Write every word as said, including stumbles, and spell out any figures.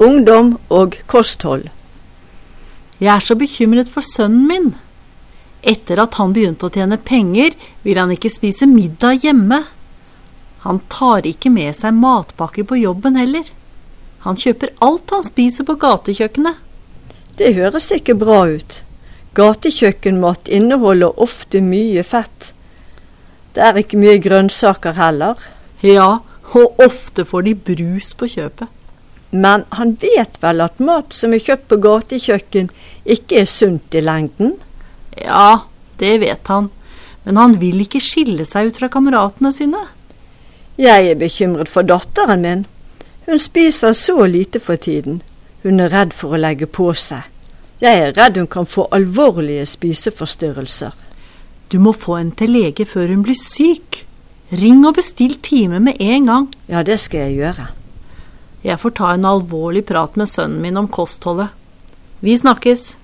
ungdom og kosthold. Jeg er så bekymret for sønnen min. Etter at han begynte å tjene penger, vil han ikke spise middag hjemme. Han tar ikke med seg matpakker på jobben heller. Han kjøper alt han spiser på gatekjøkkenet. Det høres ikke bra ut. Gatekjøkkenmat inneholder ofte mye fett. Det er ikke mye grønnsaker heller. Ja, og ofte får de brus på kjøpet. Men han vet vel at mat som er kjøpt på gatekjøkken ikke er sunt i lengden? Ja, det vet han. Men han vil ikke skille seg ut fra kameratene sine. Jeg er bekymret for datteren min. Hun spiser så lite for tiden. Hun er redd for å legge på seg. Jeg er redd hun kan få alvorlige spiseforstyrrelser. Du må få en til lege før hun blir syk. Ring og bestill time med en gang. Ja, det skal jeg gjøre. Jeg får ta en alvorlig prat med sønnen min om kostholdet. Vi snakkes.